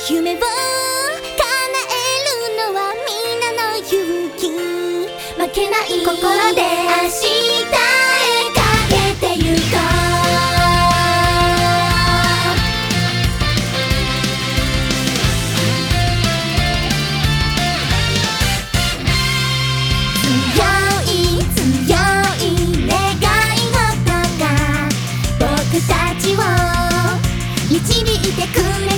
夢を叶えるのはみんなの勇気、負けない心で明日へかけてゆこう、強い強い願い事が僕たちを導いてくれ